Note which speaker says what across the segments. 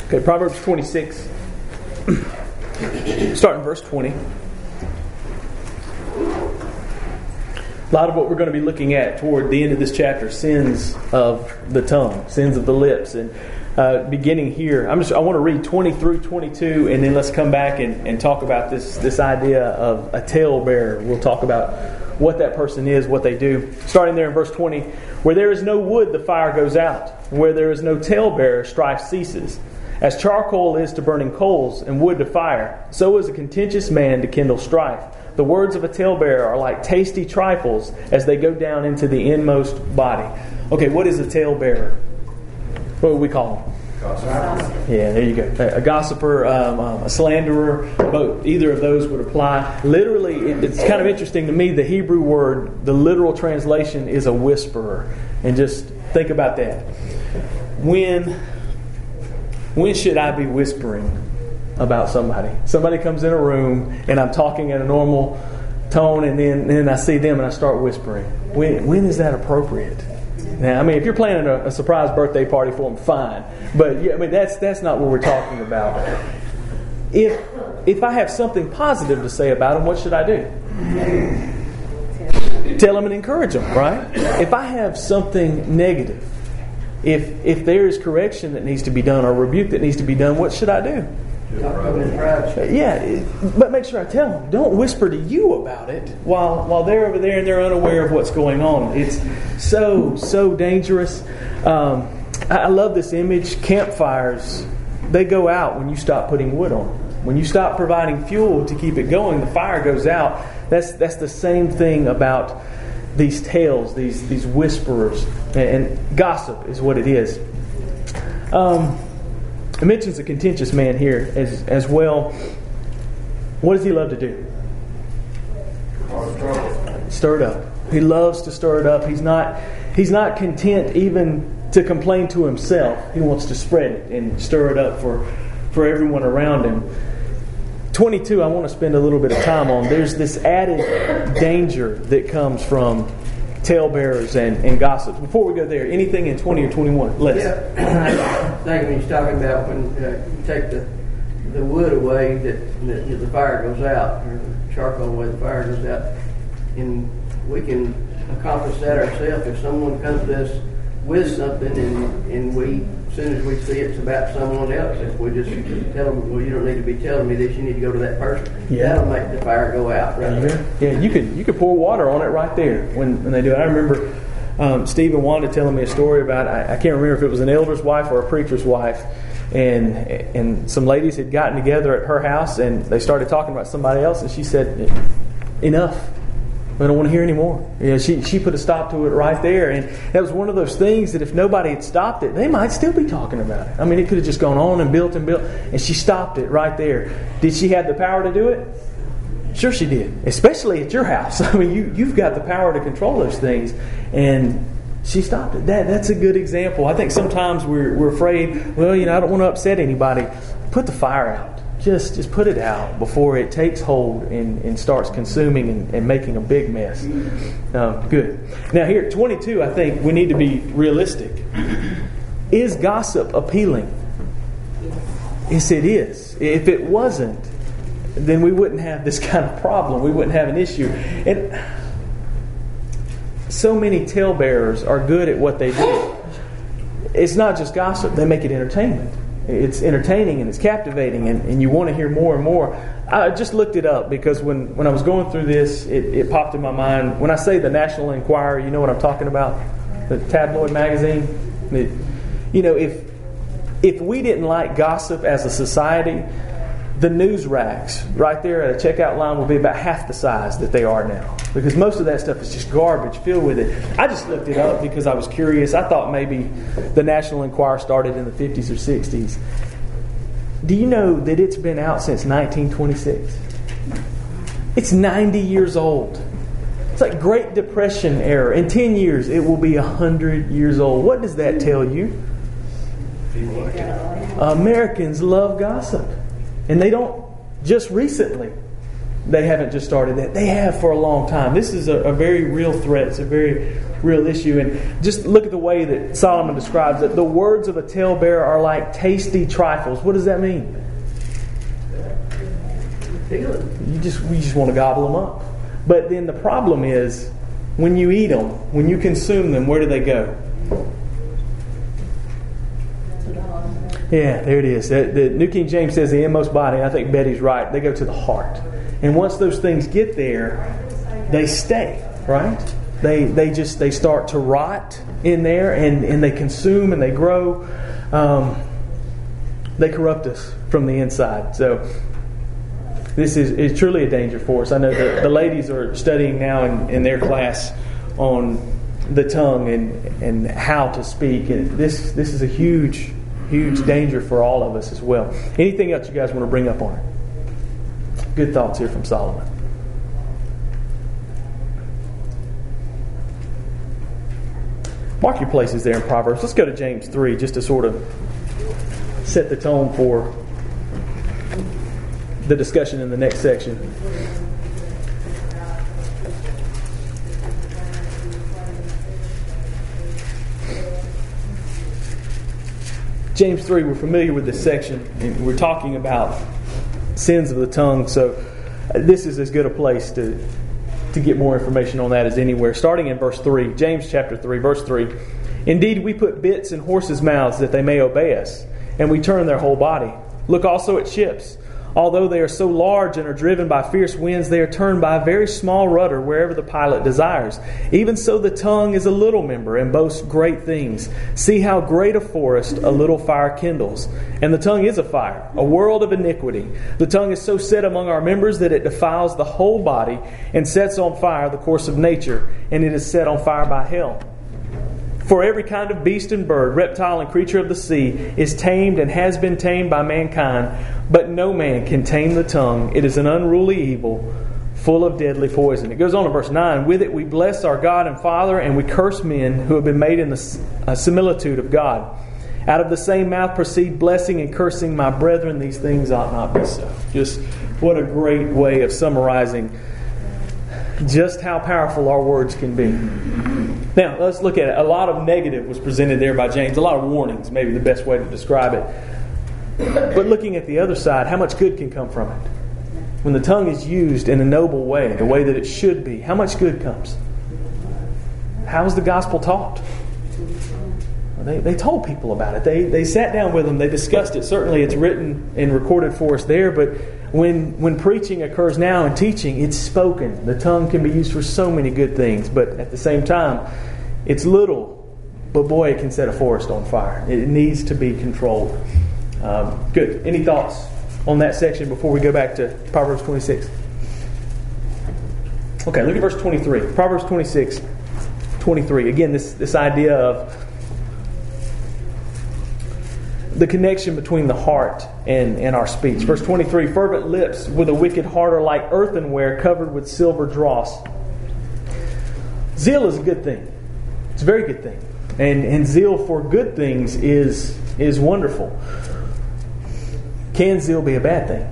Speaker 1: Okay, Proverbs 26, starting verse 20. A lot of what we're going to be looking at toward the end of this chapter, sins of the tongue, sins of the lips. And beginning here, I want to read 20 through 22, and then let's come back and talk about this idea of a talebearer. We'll talk about what that person is, what they do. Starting there in verse 20, where there is no wood, the fire goes out. Where there is no talebearer, strife ceases. As charcoal is to burning coals and wood to fire, so is a contentious man to kindle strife. The words of a talebearer are like tasty trifles as they go down into the inmost body. Okay, what is a talebearer? What would we call them? Gossip. Yeah, there you go. A gossiper, a slanderer, both. Either of those would apply. Literally, it's kind of interesting to me, the Hebrew word, the literal translation is a whisperer. And just think about that. When should I be whispering about somebody? Somebody comes in a room and I'm talking at a normal tone, and then I see them and I start whispering. When is that appropriate? Now, I mean, if you're planning a surprise birthday party for them, fine. But yeah, I mean, that's not what we're talking about. If I have something positive to say about them, what should I do? Tell them and encourage them, right? If I have something negative, if there is correction that needs to be done or rebuke that needs to be done, what should I do? Yeah, but make sure I tell them. Don't whisper to you about it while they're over there and they're unaware of what's going on. It's so dangerous. I love this image. Campfires, they go out when you stop putting wood on. When you stop providing fuel to keep it going, the fire goes out. That's the same thing about these tales, these whisperers, and gossip is what it is. It mentions a contentious man here as well. What does he love to do? Stir it up. He loves to stir it up. He's not content even to complain to himself. He wants to spread it and stir it up for everyone around him. 22, I want to spend a little bit of time on. There's this added danger that comes from talebearers and gossips. Before we go there, anything in 20 or 21? Les.
Speaker 2: Yeah, I think when he's talking about when you take the wood away, that the fire goes out, or the charcoal away, the fire goes out, and we can accomplish that ourselves. If someone comes to us with something and we, as soon as we see it's about someone else, if we just tell them, well, you don't need to be telling me this, you need to go to that person. Yeah. That'll make the fire go out right there.
Speaker 1: Yeah, you could pour water on it right there when they do it. I remember Steve and Wanda telling me a story about, I can't remember if it was an elder's wife or a preacher's wife, and some ladies had gotten together at her house and they started talking about somebody else, and she said, enough. I don't want to hear anymore. Yeah, she put a stop to it right there. And that was one of those things that if nobody had stopped it, they might still be talking about it. I mean, it could have just gone on and built. And she stopped it right there. Did she have the power to do it? Sure she did. Especially at your house. I mean, you've got the power to control those things. And she stopped it. That's a good example. I think sometimes we're afraid, well, I don't want to upset anybody. Put the fire out. Just put it out before it takes hold and starts consuming and making a big mess. Good. Now here at 22, I think we need to be realistic. Is gossip appealing? Yes, it is. If it wasn't, then we wouldn't have this kind of problem. We wouldn't have an issue. And so many talebearers are good at what they do. It's not just gossip. They make it entertainment. It's entertaining and it's captivating, and you want to hear more and more. I just looked it up because when I was going through this, it popped in my mind. When I say the National Enquirer, you know what I'm talking about? The tabloid magazine. If we didn't like gossip as a society, the news racks right there at a checkout line will be about half the size that they are now. Because most of that stuff is just garbage filled with it. I just looked it up because I was curious. I thought maybe the National Enquirer started in the 50s or 60s. Do you know that it's been out since 1926? It's 90 years old. It's like Great Depression era. In 10 years, it will be 100 years old. What does that tell you? Americans love gossip. And they don't just recently. they haven't just started that. They have for a long time. This is a very real threat. It's a very real issue. And just look at the way that Solomon describes it. The words of a talebearer are like tasty trifles. What does that mean? You just want to gobble them up. But then the problem is, when you eat them, when you consume them, where do they go? Yeah, there it is. The New King James says the inmost body. I think Betty's right. They go to the heart. And once those things get there, they stay, right? They start to rot in there, and they consume and they grow. They corrupt us from the inside. So this is truly a danger for us. I know that the ladies are studying now in their class on the tongue and how to speak. And this is a huge danger for all of us as well. Anything else you guys want to bring up on it? Good thoughts here from Solomon. Mark your places there in Proverbs. Let's go to James 3 just to sort of set the tone for the discussion in the next section. James 3, we're familiar with this section, and we're talking about sins of the tongue, so this is as good a place to get more information on that as anywhere. Starting in verse 3, James chapter 3, verse 3. Indeed, we put bits in horses' mouths that they may obey us, and we turn their whole body. Look also at ships. Although they are so large and are driven by fierce winds, they are turned by a very small rudder wherever the pilot desires. Even so the tongue is a little member and boasts great things. See how great a forest a little fire kindles. And the tongue is a fire, a world of iniquity. The tongue is so set among our members that it defiles the whole body and sets on fire the course of nature, and it is set on fire by hell. For every kind of beast and bird, reptile and creature of the sea is tamed and has been tamed by mankind, but no man can tame the tongue. It is an unruly evil, full of deadly poison. It goes on in verse 9. With it we bless our God and Father, and we curse men who have been made in the similitude of God. Out of the same mouth proceed blessing and cursing. My brethren, these things ought not be so. Just what a great way of summarizing just how powerful our words can be. Now, let's look at it. A lot of negative was presented there by James. A lot of warnings, maybe the best way to describe it. But looking at the other side, how much good can come from it? When the tongue is used in a noble way, the way that it should be, how much good comes? How is the gospel taught? They told people about it. They sat down with them. They discussed it. Certainly it's written and recorded for us there, but when preaching occurs now and teaching, it's spoken. The tongue can be used for so many good things, but at the same time, it's little, but boy, it can set a forest on fire. It needs to be controlled. Good. Any thoughts on that section before we go back to Proverbs 26? Okay, look at verse 23. Proverbs 26, 23. Again, this idea of the connection between the heart and our speech. Verse 23, fervent lips with a wicked heart are like earthenware covered with silver dross. Zeal is a good thing. It's a very good thing. And zeal for good things is wonderful. Can zeal be a bad thing?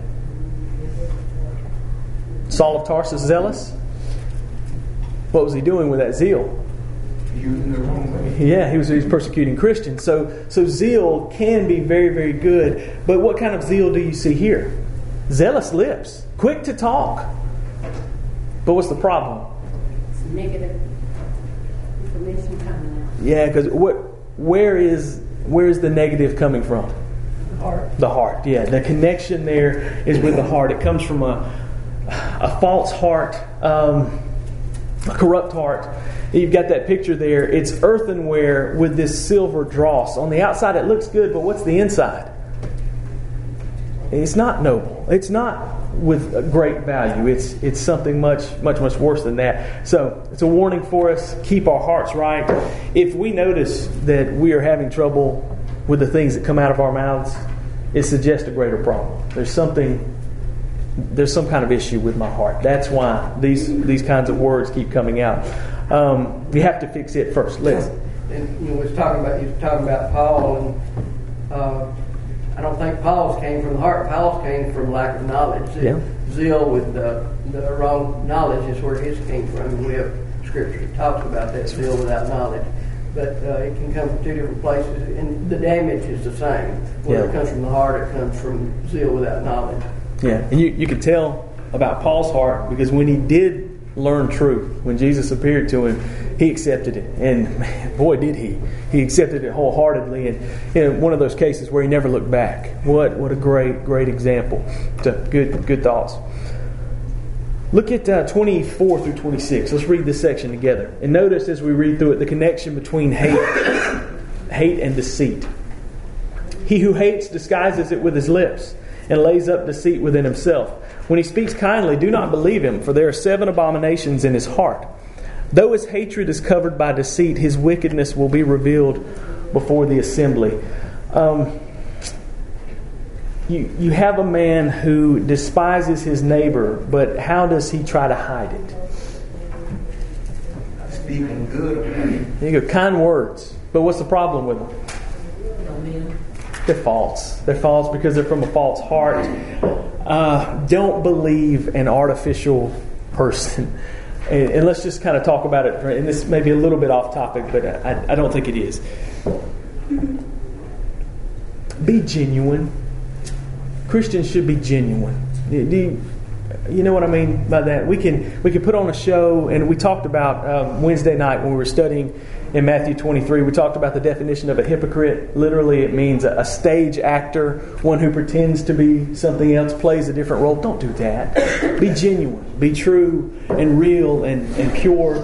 Speaker 1: Saul of Tarsus zealous? What was he doing with that zeal?
Speaker 3: Using the wrong way.
Speaker 1: Yeah, he was persecuting Christians. So zeal can be very, very good. But what kind of zeal do you see here? Zealous lips, quick to talk. But what's the problem?
Speaker 4: It's negative information coming out.
Speaker 1: Yeah, because where is the negative coming from?
Speaker 2: The heart.
Speaker 1: The heart. Yeah, the connection there is with the heart. It comes from a false heart, a corrupt heart. You've got that picture there. It's earthenware with this silver dross. On the outside it looks good, but what's the inside? It's not noble. It's not with great value. It's something much worse than that. So it's a warning for us. Keep our hearts right. If we notice that we are having trouble with the things that come out of our mouths, it suggests a greater problem. There's some kind of issue with my heart. That's why these kinds of words keep coming out. You have to fix it first. Let's.
Speaker 2: And you was talking about Paul, and I don't think Paul's came from the heart. Paul's came from lack of knowledge.
Speaker 1: Yeah.
Speaker 2: Zeal with the wrong knowledge is where his came from. And we have scripture that talks about that, zeal without knowledge. But it can come from two different places, and the damage is the same. Whether it comes from the heart, it comes from zeal without knowledge.
Speaker 1: Yeah, and you can tell about Paul's heart because when he did learn truth, when Jesus appeared to him, he accepted it, and man, boy, did he! He accepted it wholeheartedly, and one of those cases where he never looked back. What a great example. So good thoughts. Look at 24 through 26. Let's read this section together. And notice as we read through it the connection between hate and deceit. He who hates disguises it with his lips and lays up deceit within himself. When he speaks kindly, do not believe him, for there are 7 abominations in his heart. Though his hatred is covered by deceit, his wickedness will be revealed before the assembly. You have a man who despises his neighbor, but how does he try to hide it?
Speaker 3: Speaking good.
Speaker 1: There you go, kind words. But what's the problem with them? They're false. They're false because they're from a false heart. Don't believe an artificial person. And let's just kind of talk about it. And this may be a little bit off topic, but I don't think it is. Be genuine. Christians should be genuine. You know what I mean by that? We can put on a show, and we talked about Wednesday night when we were studying in Matthew 23. We talked about the definition of a hypocrite. Literally, it means a stage actor, one who pretends to be something else, plays a different role. Don't do that. Be genuine. Be true and real and pure.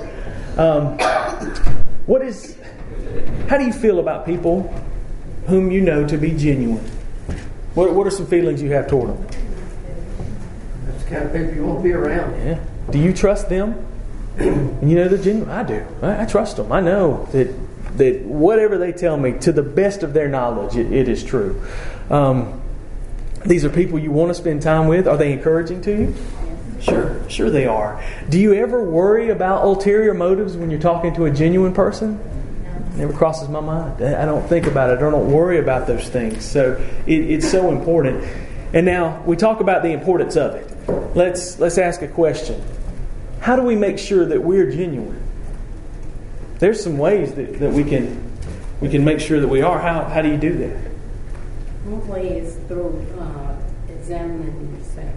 Speaker 1: How do you feel about people whom you know to be genuine? What are some feelings you have toward them?
Speaker 2: That's the kind of people you want to be around.
Speaker 1: Yeah. Do you trust them? And you know they're genuine? I do. I trust them. I know that whatever they tell me, to the best of their knowledge, it is true. These are people you want to spend time with. Are they encouraging to you? Sure they are. Do you ever worry about ulterior motives when you're talking to a genuine person? Never crosses my mind. I don't think about it. I don't worry about those things. So it's so important. And now we talk about the importance of it. Let's ask a question. How do we make sure that we're genuine? There's some ways that we can make sure that we are. How do you do that?
Speaker 4: One way is through examining yourself.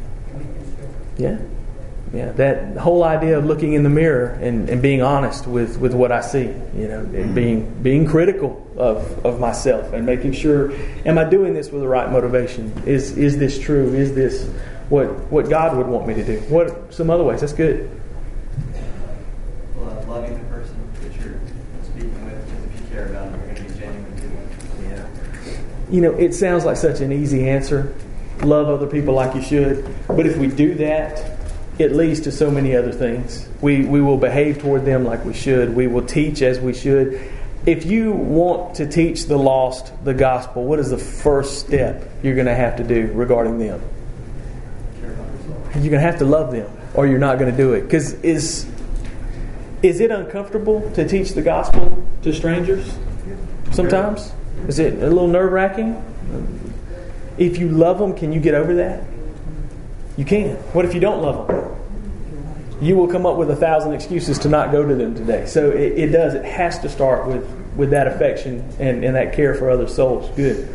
Speaker 1: Yeah, that whole idea of looking in the mirror and being honest with what I see, and being critical of myself and making sure, am I doing this with the right motivation? Is this true? Is this what God would want me to do? What some other ways? That's good.
Speaker 5: Well, loving the person that you're speaking with, because if you care about them, you're going to be genuine to them.
Speaker 1: Yeah. It sounds like such an easy answer. Love other people like you should. But if we do that, it leads to so many other things. We will behave toward them like we should. We will teach as we should. If you want to teach the lost the gospel, what is the first step you're going to have to do regarding them? You're going to have to love them, or you're not going to do it. Because is it uncomfortable to teach the gospel to strangers sometimes? Is it a little nerve-wracking? If you love them, can you get over that? You can. What if you don't love them? You will come up with 1,000 excuses to not go to them today. So it does. It has to start with that affection and that care for other souls. Good.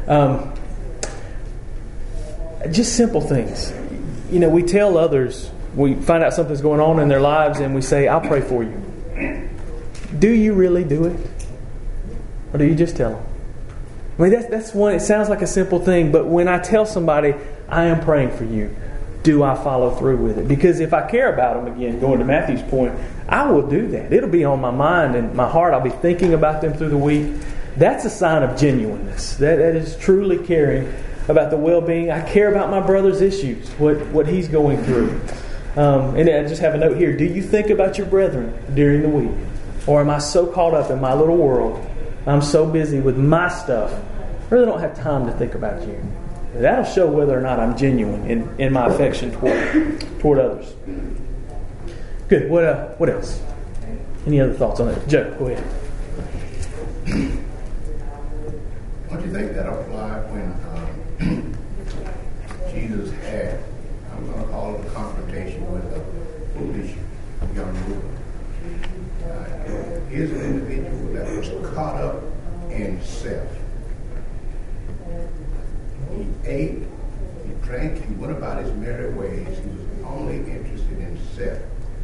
Speaker 1: Just simple things. We tell others, we find out something's going on in their lives and we say, I'll pray for you. Do you really do it? Or do you just tell them? I mean, that's one. It sounds like a simple thing, but when I tell somebody, I am praying for you, do I follow through with it? Because if I care about them, again, going to Matthew's point, I will do that. It'll be on my mind and my heart. I'll be thinking about them through the week. That's a sign of genuineness. That is truly caring about the well-being. I care about my brother's issues, what he's going through. And I just have a note here. Do you think about your brethren during the week? Or am I so caught up in my little world, I'm so busy with my stuff, I really don't have time to think about you? That'll show whether or not I'm genuine in my affection toward others. Good. What else? Any other thoughts on that? Joe, go ahead.
Speaker 3: Don't you think that apply when
Speaker 6: Young ruler. Here's an individual that was caught up in self. He ate, he drank, he went about his merry ways. He was only interested in self.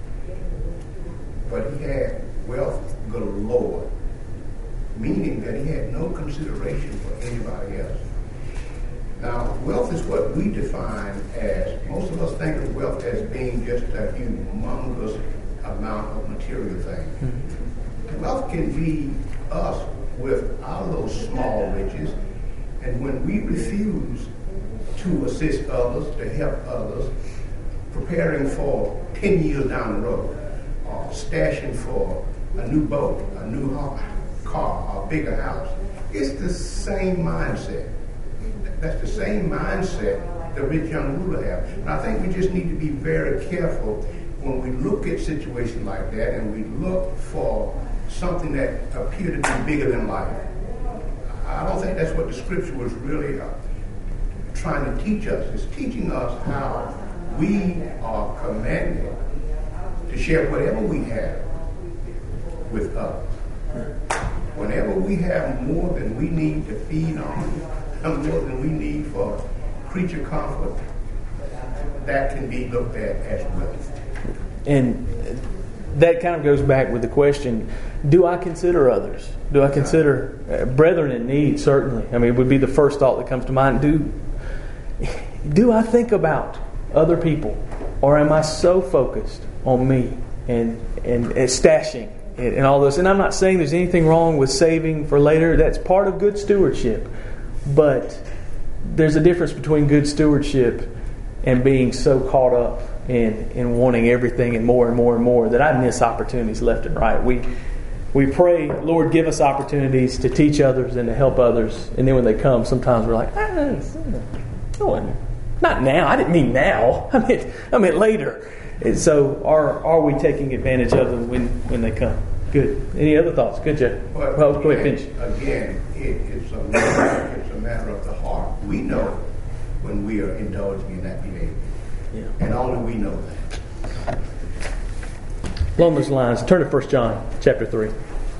Speaker 6: But he had wealth galore, meaning that he had no consideration for anybody else. Now, wealth is what we define as, most of us think of wealth as being just a humongous amount of material things. Mm-hmm. Wealth can be us with our little small riches, and when we refuse to assist others, to help others, preparing for 10 years down the road, or stashing for a new boat, a new car, a bigger house, it's the same mindset. That's the same mindset the rich young ruler have. And I think we just need to be very careful when we look at situations like that and we look for something that appears to be bigger than life. I don't think that's what the scripture was really trying to teach us. It's teaching us how we are commanded to share whatever we have with others. Whenever we have more than we need to feed on, and more than we need for creature comfort, that can be looked at as wealth.
Speaker 1: And that kind of goes back with the question, do I consider others? Do I consider brethren in need? Certainly. I mean, it would be the first thought that comes to mind. Do I think about other people? Or am I so focused on me and stashing and all this? And I'm not saying there's anything wrong with saving for later. That's part of good stewardship. But there's a difference between good stewardship and being so caught up in wanting everything and more and more and more that I miss opportunities left and right. We pray, Lord, give us opportunities to teach others and to help others. And then when they come, sometimes we're like, not now. I didn't mean now. I meant later. And so are we taking advantage of them when they come? Good. Any other thoughts? Good, Jeff. Well, go ahead, finish.
Speaker 6: Again, it's a matter of the heart. We know when we are indulging in that behavior. Yeah. And only we know that.
Speaker 1: Along those lines, turn to 1 John chapter 3.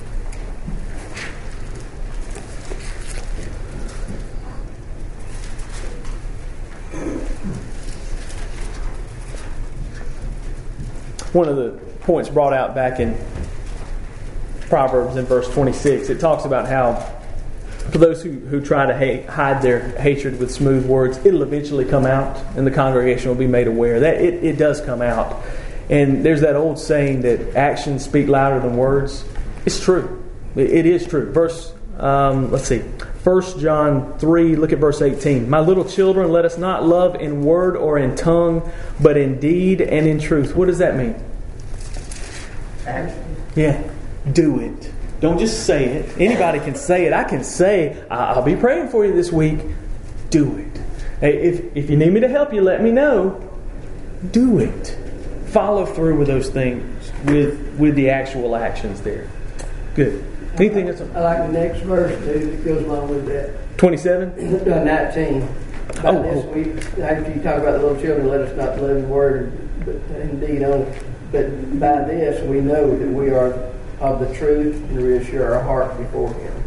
Speaker 1: One of the points brought out back in Proverbs in verse 26, it talks about how for those who try to hide their hatred with smooth words, it'll eventually come out and the congregation will be made aware. That it does come out. And there's that old saying that actions speak louder than words. It's true. It is true. Let's see. 1 John 3, look at verse 18. My little children, let us not love in word or in tongue, but in deed and in truth. What does that mean?
Speaker 2: Action.
Speaker 1: Yeah. Do it. Don't just say it. Anybody can say it. I can say, I'll be praying for you this week. Do it. Hey, if you need me to help you, let me know. Do it. Follow through with those things, with the actual actions there. Good. Anything else?
Speaker 2: I like the next verse, too, that goes along with that.
Speaker 1: 27?
Speaker 2: 19. After you talk about the little children, let us not live in word, but indeed on it. But by this, we know that we are of the truth and reassure our heart before Him.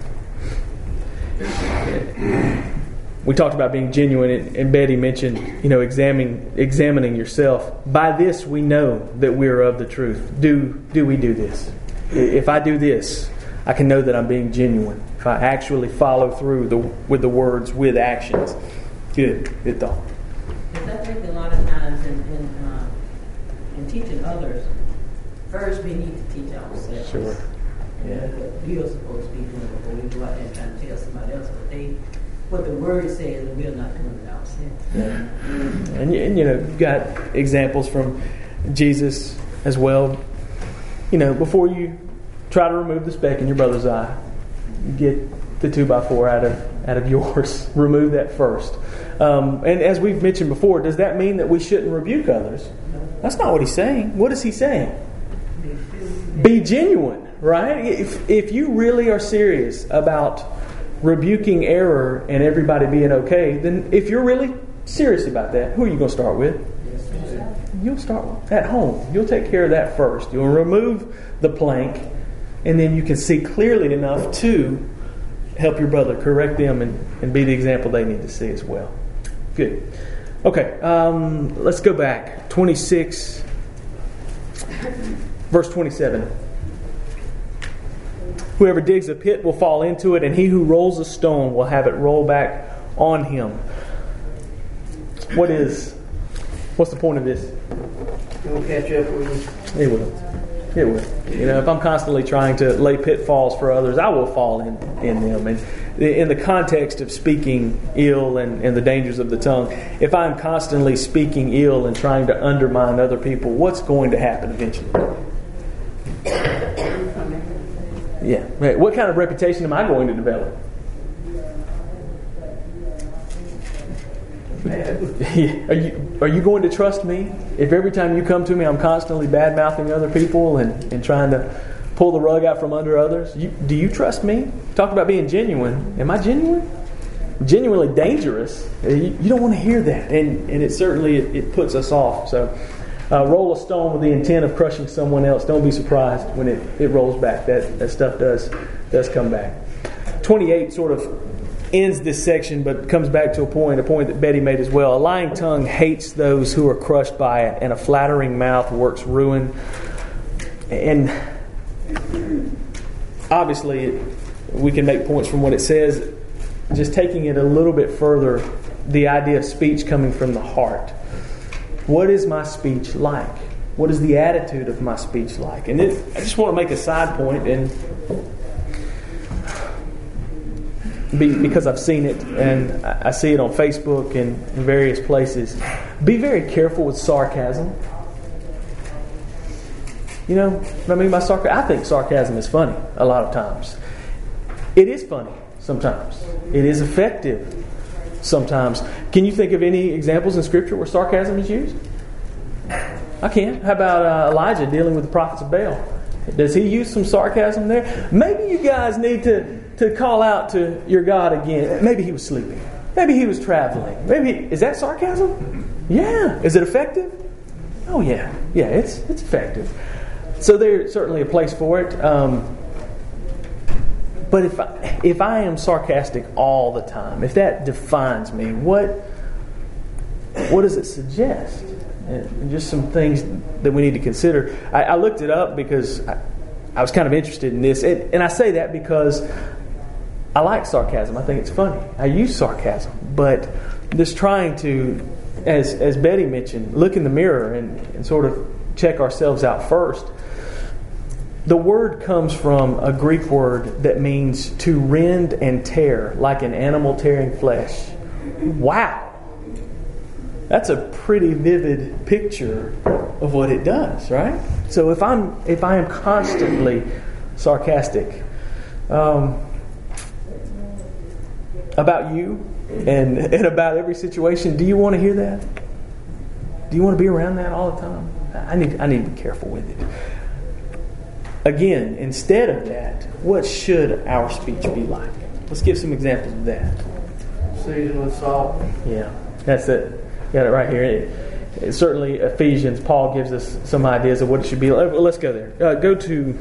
Speaker 1: Yeah. We talked about being genuine, and Betty mentioned, examining yourself. By this, we know that we are of the truth. Do we do this? If I do this, I can know that I'm being genuine. If I actually follow through with the words, with actions. Good thought.
Speaker 7: Because I think a lot of times in teaching others, first we need to teach ourselves.
Speaker 1: Sure. Yeah.
Speaker 7: What we are supposed to be doing before we go out there and try to tell somebody else what the Word says, and we're not doing it ourselves.
Speaker 1: Yeah. And you've got examples from Jesus as well. Before you try to remove the speck in your brother's eye, get the 2x4 out of yours. Remove that first. And as we've mentioned before, does that mean that we shouldn't rebuke others? That's not what he's saying. What is he saying? Be genuine, right? If you really are serious about rebuking error and everybody being okay, then if you're really serious about that, who are you going to start with? you'll start at home. You'll take care of that first. You'll remove the plank, and then you can see clearly enough to help your brother, correct them, and be the example they need to see as well. Good. Okay, let's go back. 26, verse 27. Whoever digs a pit will fall into it, and he who rolls a stone will have it roll back on him. What's the point of this?
Speaker 2: It will catch up with you.
Speaker 1: It will. It will. You know, if I'm constantly trying to lay pitfalls for others, I will fall in them. And in the context of speaking ill and the dangers of the tongue, if I'm constantly speaking ill and trying to undermine other people, what's going to happen eventually? Yeah. What kind of reputation am I going to develop? Are you going to trust me? If every time you come to me I'm constantly bad-mouthing other people and trying to pull the rug out from under others, do you trust me? Talk about being genuine. Am I genuine? Genuinely dangerous? You don't want to hear that. And it certainly it puts us off. So roll a stone with the intent of crushing someone else. Don't be surprised when it rolls back. That stuff does come back. 28 sort of ends this section, but comes back to a point that Betty made as well. A lying tongue hates those who are crushed by it, and a flattering mouth works ruin. And obviously, we can make points from what it says. Just taking it a little bit further, the idea of speech coming from the heart. What is my speech like? What is the attitude of my speech like? And I just want to make a side point, and because I've seen it and I see it on Facebook and in various places. Be very careful with sarcasm. You know what I mean by sarcasm? I think sarcasm is funny a lot of times. It is funny sometimes. It is effective sometimes. Can you think of any examples in Scripture where sarcasm is used? I can. How about Elijah dealing with the prophets of Baal? Does he use some sarcasm there? Maybe you guys need to call out to your God again. Maybe he was sleeping. Maybe he was traveling. Is that sarcasm? Yeah. Is it effective? Oh yeah. Yeah, it's effective. So there's certainly a place for it. But if I am sarcastic all the time, if that defines me, what does it suggest? And just some things that we need to consider. I looked it up because I was kind of interested in this. And I say that because I like sarcasm. I think it's funny. I use sarcasm. But just trying to, as Betty mentioned, look in the mirror and sort of check ourselves out first. The word comes from a Greek word that means to rend and tear, like an animal tearing flesh. Wow! That's a pretty vivid picture of what it does, right? So if I am constantly sarcastic about you and about every situation, do you want to hear that? Do you want to be around that all the time? I need to be careful with it. Again, instead of that, what should our speech be like? Let's give some examples of that.
Speaker 2: Seasoned with salt.
Speaker 1: Yeah, that's it. Got it right here. Certainly, Ephesians, Paul gives us some ideas of what it should be like. Let's go there. Go to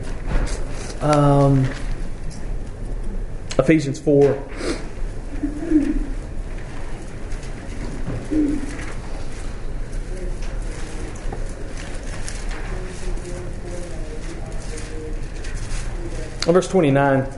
Speaker 1: Ephesians 4. Verse 29.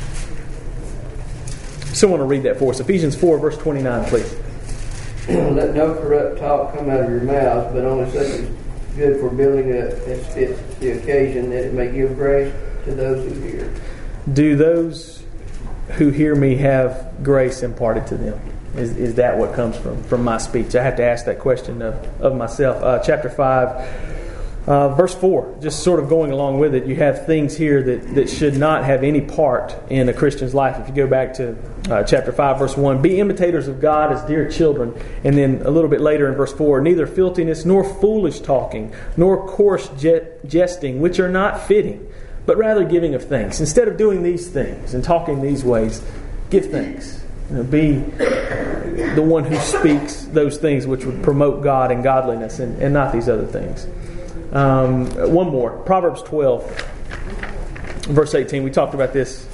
Speaker 1: Someone will read that for us. Ephesians 4, verse 29, please.
Speaker 2: Let no corrupt talk come out of your mouths, but only such as good for building up as fits the occasion, that it may give grace to those who hear.
Speaker 1: Do those who hear me have grace imparted to them? Is that what comes from my speech? I have to ask that question of myself. Chapter 5. Verse 4, just sort of going along with it, you have things here that should not have any part in a Christian's life. If you go back to chapter 5, verse 1, be imitators of God as dear children. And then a little bit later in verse 4, neither filthiness nor foolish talking, nor coarse jesting, which are not fitting, but rather giving of thanks. Instead of doing these things and talking these ways, give thanks. Be the one who speaks those things which would promote God and godliness, and not these other things. One more. Proverbs 12, verse 18. We talked about this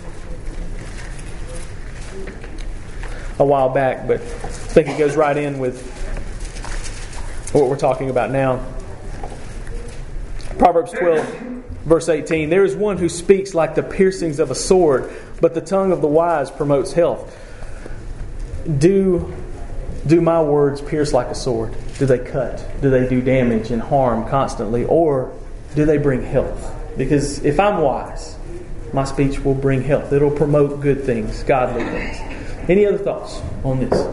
Speaker 1: a while back, but I think it goes right in with what we're talking about now. Proverbs 12, verse 18. There is one who speaks like the piercings of a sword, but the tongue of the wise promotes health. Do my words pierce like a sword? Do they cut? Do they do damage and harm constantly? Or do they bring health? Because if I'm wise, my speech will bring health. It'll promote good things, godly things. Any other thoughts on this?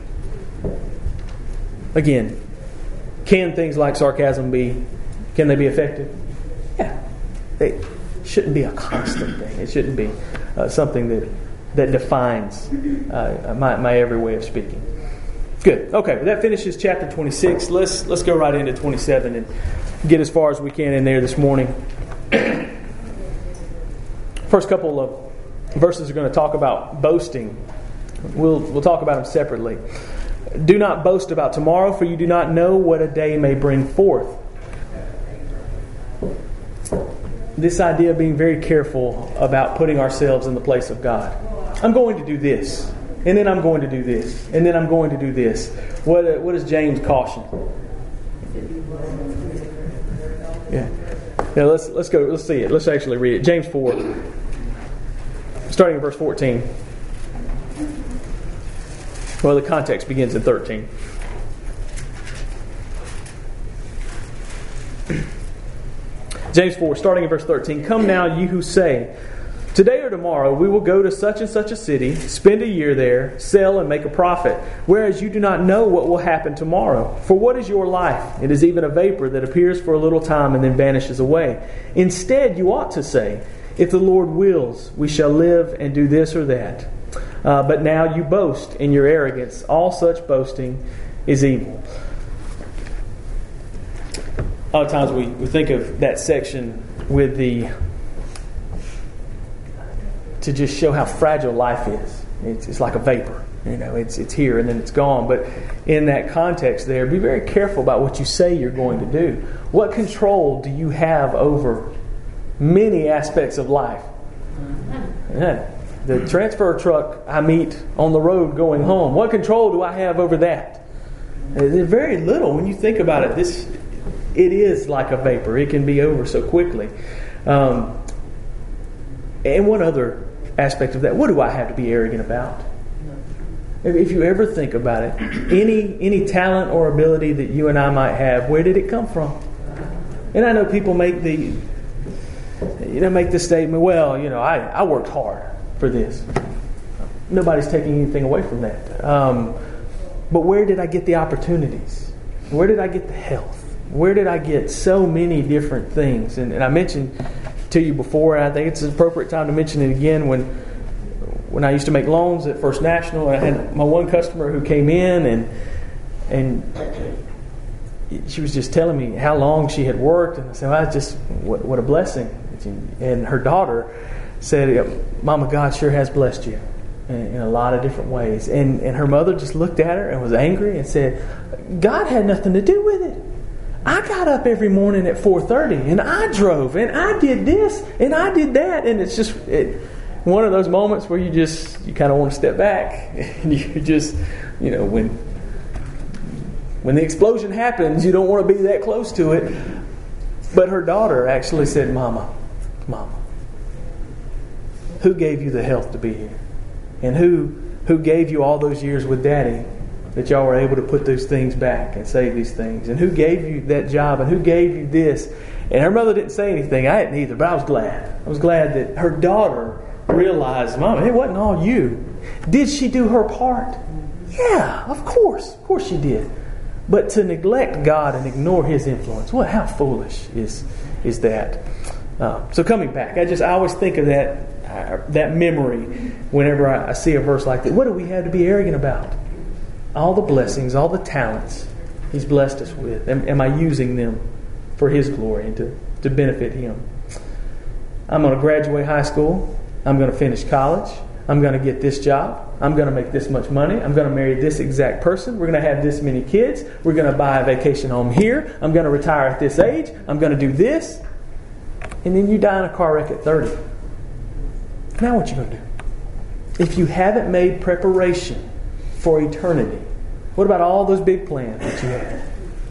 Speaker 1: Again, can things like sarcasm can they be effective? Yeah. They shouldn't be a constant thing. It shouldn't be something that defines my every way of speaking. Good. Okay, well, that finishes chapter 26. Let's go right into 27 and get as far as we can in there this morning. First couple of verses are going to talk about boasting. We'll talk about them separately. Do not boast about tomorrow, for you do not know what a day may bring forth. This idea of being very careful about putting ourselves in the place of God. I'm going to do this, and then I'm going to do this, and then I'm going to do this. What does James caution? Yeah. Let's go. Let's see it. Let's actually read it. James 4, starting in verse 14. Well, the context begins in 13. James 4, starting in verse 13. Come now, you who say, today or tomorrow we will go to such and such a city, spend a year there, sell and make a profit, whereas you do not know what will happen tomorrow. For what is your life? It is even a vapor that appears for a little time and then vanishes away. Instead, you ought to say, if the Lord wills, we shall live and do this or that. But now you boast in your arrogance. All such boasting is evil. A lot of times we think of that section with to just show how fragile life is. It's like a vapor. It's here and then it's gone. But in that context there, be very careful about what you say you're going to do. What control do you have over many aspects of life? Yeah. The transfer truck I meet on the road going home, what control do I have over that? There's very little when you think about it. It is like a vapor. It can be over so quickly. And one other aspect of that, what do I have to be arrogant about? If you ever think about it, any talent or ability that you and I might have, where did it come from? And I know people make this statement, well, I worked hard for this. Nobody's taking anything away from that. But where did I get the opportunities? Where did I get the health? Where did I get so many different things? And I mentioned to you before, and I think it's an appropriate time to mention it again, when I used to make loans at First National, I had my one customer who came in and she was just telling me how long she had worked, and I said, what a blessing. And her daughter said, Mama, God sure has blessed you in a lot of different ways. And her mother just looked at her and was angry and said, God had nothing to do with it. I got up every morning at 4:30 and I drove and I did this and I did that. And it's just one of those moments where you kind of want to step back and you just, when the explosion happens, you don't want to be that close to it. But her daughter actually said, Mama, who gave you the health to be here? And who gave you all those years with Daddy that y'all were able to put those things back and save these things? And who gave you that job? And who gave you this? And her mother didn't say anything. I didn't either, but I was glad. I was glad that her daughter realized, Mama, it wasn't all you. Did she do her part? Yeah, of course. Of course she did. But to neglect God and ignore His influence, how foolish is that? So coming back, I always think of that memory whenever I see a verse like that. What do we have to be arrogant about? All the blessings, all the talents He's blessed us with. Am I using them for His glory and to benefit Him? I'm going to graduate high school. I'm going to finish college. I'm going to get this job. I'm going to make this much money. I'm going to marry this exact person. We're going to have this many kids. We're going to buy a vacation home here. I'm going to retire at this age. I'm going to do this. And then you die in a car wreck at 30. Now what you going to do? If you haven't made preparation for eternity, what about all those big plans that you had?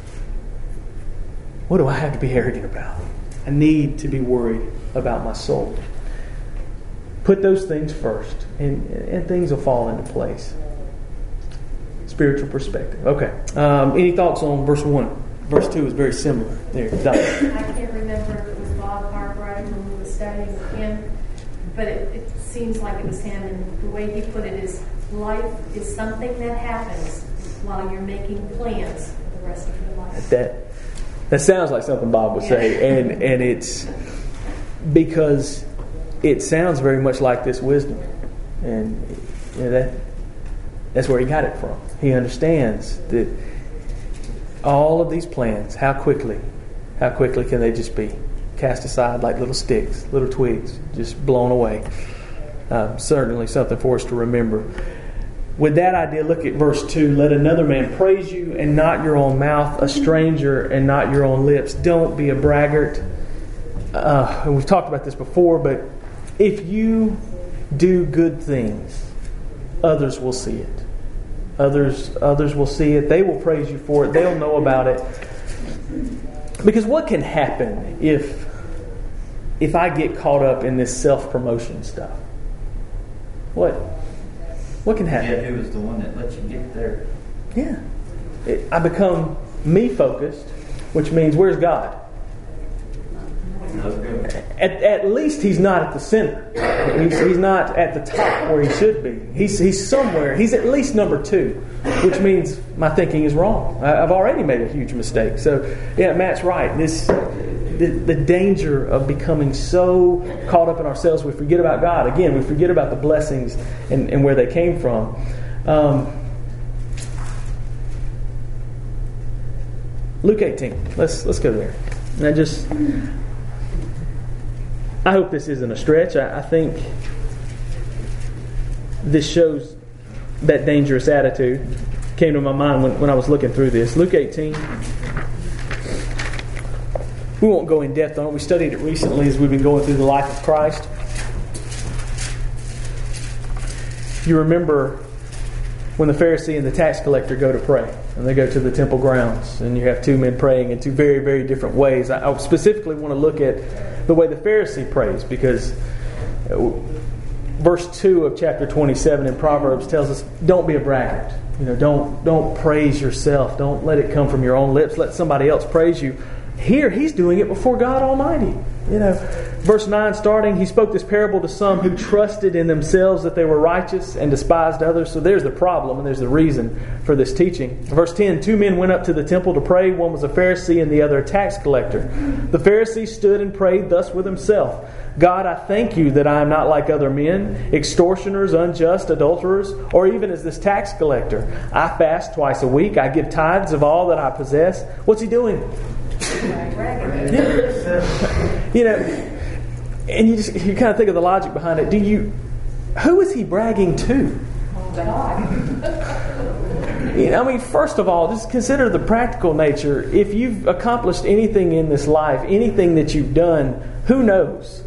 Speaker 1: What do I have to be arrogant about? I need to be worried about my soul. Put those things first, and things will fall into place. Spiritual perspective. Okay. Any thoughts on verse 1? Verse 2 is very similar. There, Doc.
Speaker 8: I can't remember if it was Bob Cartwright when we were studying with him, but it seems like it was him, and the way he put it is, life is something that happens while you're making plans for the rest of your life.
Speaker 1: That sounds like something Bob would say, and it's because it sounds very much like this wisdom, and that's where he got it from. He understands that all of these plans, how quickly can they just be cast aside like little sticks, little twigs, just blown away. Certainly something for us to remember. With that idea, look at verse 2. Let another man praise you and not your own mouth, a stranger and not your own lips. Don't be a braggart. And we've talked about this before, but if you do good things, others will see it. Others will see it. They will praise you for it. They'll know about it. Because what can happen if I get caught up in this self-promotion stuff? What can happen?
Speaker 5: Yeah, it was the one that let you get there.
Speaker 1: Yeah. I become me-focused, which means where's God? At least He's not at the center. He's not at the top where He should be. He's somewhere. He's at least number 2, which means my thinking is wrong. I've already made a huge mistake. So, yeah, Matt's right. The danger of becoming so caught up in ourselves, we forget about God. Again, we forget about the blessings and where they came from. Luke 18. Let's go there. And I hope this isn't a stretch. I think this shows that dangerous attitude. Came to my mind when I was looking through this. Luke 18. We won't go in depth on it. We studied it recently as we've been going through the life of Christ. You remember when the Pharisee and the tax collector go to pray, and they go to the temple grounds, and you have two men praying in two very, very different ways. I specifically want to look at the way the Pharisee prays, because verse 2 of chapter 27 in Proverbs tells us, don't be a braggart. Don't praise yourself. Don't let it come from your own lips. Let somebody else praise you. Here, he's doing it before God Almighty. Verse 9 starting, he spoke this parable to some who trusted in themselves that they were righteous and despised others. So there's the problem and there's the reason for this teaching. Verse 10, 2 men went up to the temple to pray. One was a Pharisee and the other a tax collector. The Pharisee stood and prayed thus with himself. God, I thank you that I am not like other men, extortioners, unjust, adulterers, or even as this tax collector. I fast twice a week. I give tithes of all that I possess. What's he doing? And you kind of think of the logic behind it. Who is he bragging to? First of all, just consider the practical nature. If you've accomplished anything in this life, anything that you've done, who knows?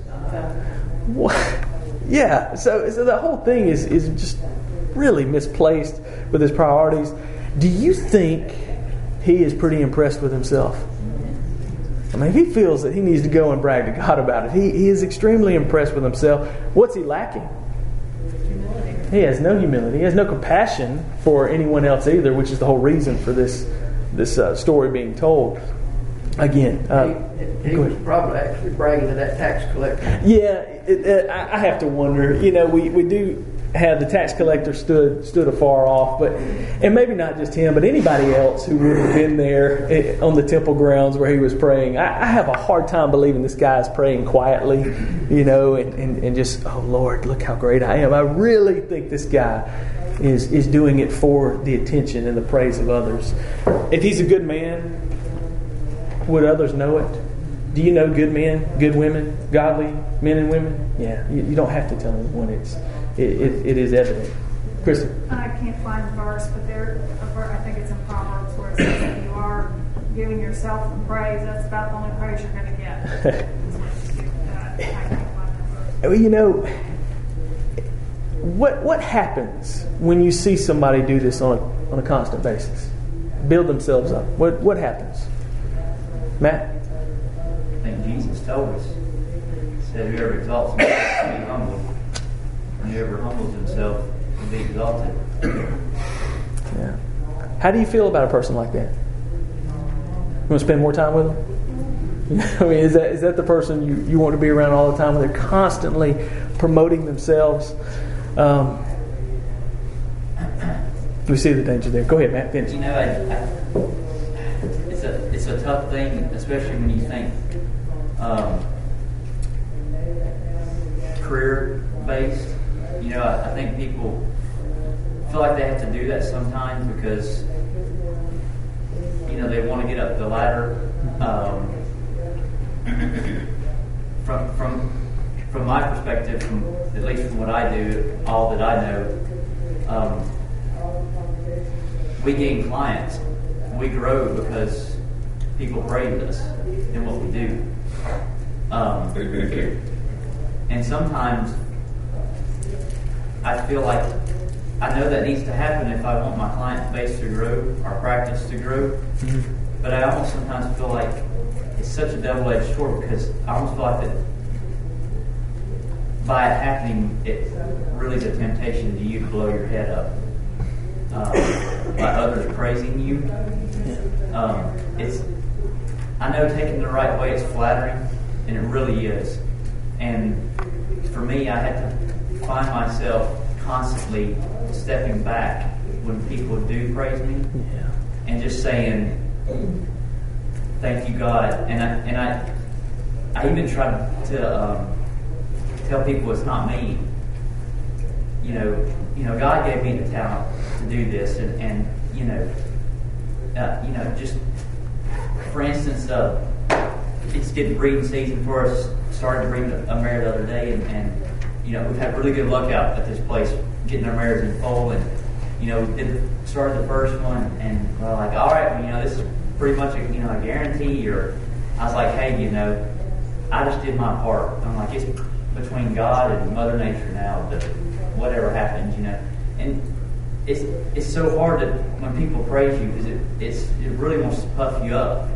Speaker 1: Yeah, so the whole thing is just really misplaced with his priorities. Do you think he is pretty impressed with himself? He feels that he needs to go and brag to God about it. He is extremely impressed with himself. What's he lacking? Humility. He has no humility. He has no compassion for anyone else either, which is the whole reason for this story being told. Again,
Speaker 2: he was probably actually bragging to that tax collector.
Speaker 1: Yeah, I have to wonder. We do have the tax collector stood afar off, and maybe not just him, but anybody else who would have been there on the temple grounds where he was praying. I have a hard time believing this guy is praying quietly, and just, oh Lord, look how great I am. I really think this guy is doing it for the attention and the praise of others. If he's a good man, would others know it? Do you know good men, good women, godly men and women? Yeah, you don't have to tell anyone. It is evident. Kristen.
Speaker 9: I can't find the verse, but I think it's in Proverbs where it says that you are giving yourself the praise. That's about the only praise you're going to get. I can't find that verse.
Speaker 1: You know, what happens when you see somebody do this on a constant basis? Build themselves up. What happens? Matt?
Speaker 5: I think Jesus told us. He said, whoever exalts himself will be humbled, and whoever humbles himself will be exalted.
Speaker 1: Yeah. How do you feel about a person like that? You want to spend more time with them? I mean, is that the person you want to be around all the time? Where they're constantly promoting themselves. We see the danger there. Go ahead, Matt. Finish.
Speaker 5: You know, it's a tough thing, especially when you think career-based. You know, I think people feel like they have to do that sometimes because, you know, they want to get up the ladder. From my perspective, at least from what I do, all that I know, we gain clients. We grow because people praise us in what we do. And sometimes I feel like I know that needs to happen if I want my client base to grow, our practice to grow. Mm-hmm. But I almost sometimes feel like it's such a double-edged sword because I almost feel like that by it happening, it really is a temptation to you to blow your head up by others praising you. I know taking the right way is flattering, and it really is. And for me, I had to find myself constantly stepping back when people do praise me, and just saying, "Thank you, God." And I even try to tell people it's not me. You know, God gave me the talent to do this, and just for instance, it's getting breeding season for us. Started to breed a mare the other day, and you know, we've had really good luck out at this place getting our mares in foal, and you know, started the first one, and we're like, all right, well, you know, this is pretty much a guarantee. Or I was like, hey, you know, I just did my part. I'm like, it's between God and Mother Nature now, that whatever happens, you know. And it's so hard that when people praise you, because it really wants to puff you up,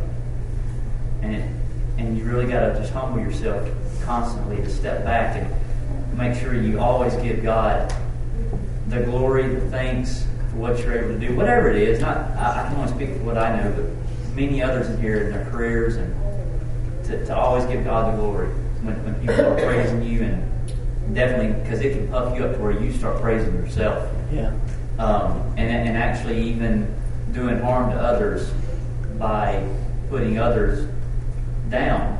Speaker 5: and you really got to just humble yourself constantly to step back and make sure you always give God the glory, the thanks for what you're able to do, whatever it is. I can only speak for what I know, but many others in here in their careers, and to always give God the glory when people are praising you, and definitely because it can puff you up to where you start praising yourself.
Speaker 1: Yeah.
Speaker 5: And actually even doing harm to others by putting others down.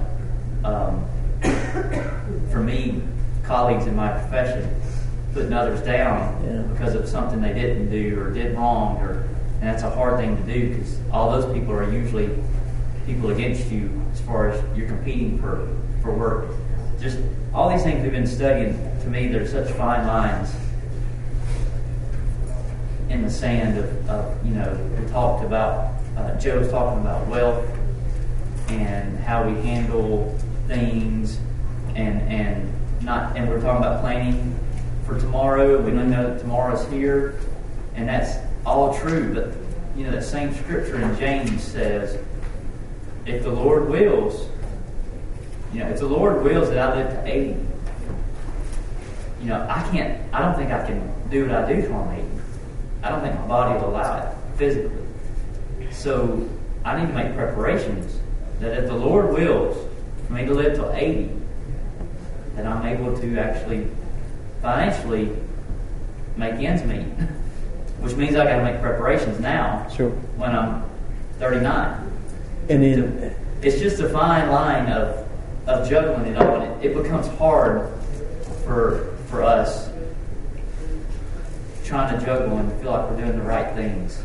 Speaker 5: For me, colleagues in my profession, putting others down because of something they didn't do or did wrong, and that's a hard thing to do because all those people are usually people against you as far as you're competing for work. Just all these things we've been studying, to me, there's such fine lines in the sand of you know, we talked about, Joe was talking about wealth and how we handle things, and we're talking about planning for tomorrow. We don't know that tomorrow's here, and that's all true. But you know, that same scripture in James says, if the Lord wills, you know, if the Lord wills that I live to 80, you know, I don't think I can do what I do till I'm 80. I don't think my body will allow it physically. So I need to make preparations that if the Lord wills for me to live till 80, that I'm able to actually financially make ends meet. Which means I got to make preparations now. Sure. When I'm 39.
Speaker 1: And then
Speaker 5: it's just a fine line of juggling it all, and it becomes hard for us trying to juggle and feel like we're doing the right things.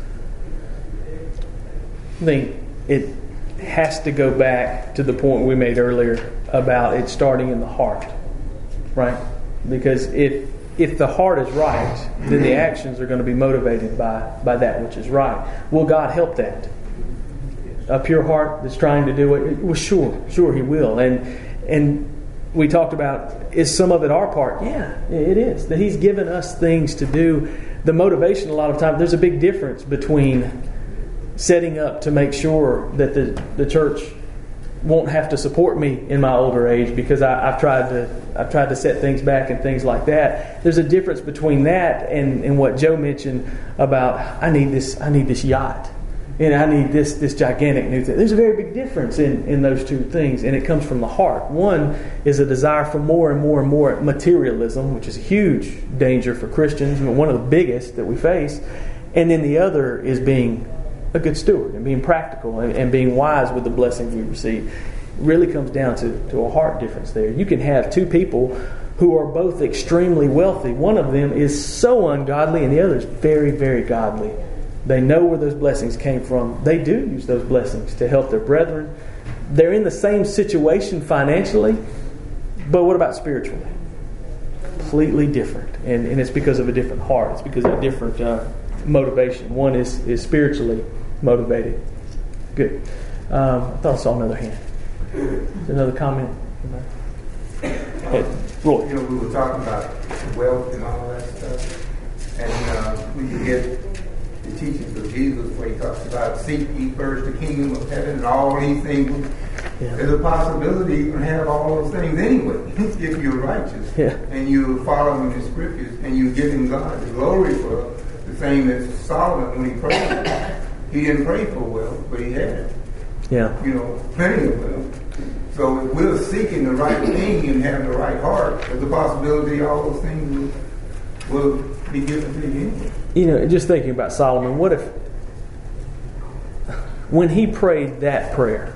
Speaker 1: I think it has to go back to the point we made earlier about it starting in the heart, right? Because if if the heart is right, then the actions are going to be motivated by that which is right. Will God help that? A pure heart that's trying to do it? Well, sure He will. And we talked about, is some of it our part? Yeah, it is. That He's given us things to do. The motivation, a lot of times, there's a big difference between setting up to make sure that the church won't have to support me in my older age because I've tried to set things back and things like that. There's a difference between that and what Joe mentioned about I need this yacht. And I need this gigantic new thing. There's a very big difference in those two things, and it comes from the heart. One is a desire for more and more and more materialism, which is a huge danger for Christians, and one of the biggest that we face. And then the other is being a good steward and being practical and being wise with the blessings we receive. It really comes down to a heart difference there. You can have two people who are both extremely wealthy. One of them is so ungodly, and the other is very, very godly. They know where those blessings came from. They do use those blessings to help their brethren. They're in the same situation financially, but what about spiritually? Completely different. And it's because of a different heart. It's because of a different motivation. One is spiritually motivated. Good. I thought I saw another hand. Another comment? Hey, Roy.
Speaker 3: We were talking about wealth and all that stuff. And we could get the teachings of Jesus where He talks about seek ye first the kingdom of heaven and all these things. Yeah. There's a possibility you can have all those things anyway if you're righteous. Yeah. And you're following the scriptures and you're giving God the glory for the same as Solomon when he prayed. He didn't pray for wealth, but he had it.
Speaker 1: Yeah.
Speaker 3: Plenty of wealth. So if we're seeking the right thing and having the right heart, there's a possibility all those things will be given to you anyway.
Speaker 1: Just thinking about Solomon, what if when he prayed that prayer,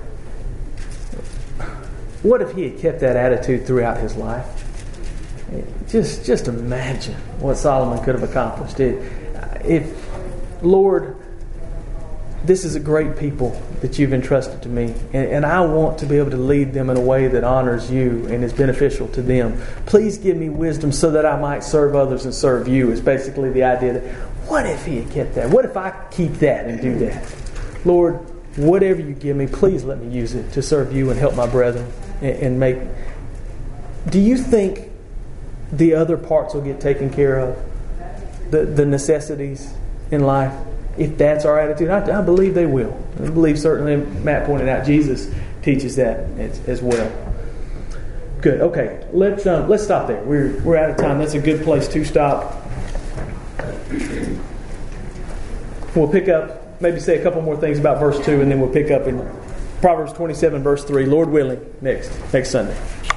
Speaker 1: what if he had kept that attitude throughout his life? Just imagine what Solomon could have accomplished. If Lord, this is a great people that you've entrusted to me, and I want to be able to lead them in a way that honors you and is beneficial to them. Please give me wisdom so that I might serve others and serve you, is basically the idea that, what if he had kept that? What if I keep that and do that? Lord, whatever you give me, please let me use it to serve you and help my brethren and make... Do you think the other parts will get taken care of? The necessities in life? If that's our attitude, I believe they will. I believe certainly, Matt pointed out, Jesus teaches that as well. Good. Okay, let's stop there. We're out of time. That's a good place to stop. We'll pick up, maybe say a couple more things about verse 2, and then we'll pick up in Proverbs 27, verse 3, Lord willing, next Sunday.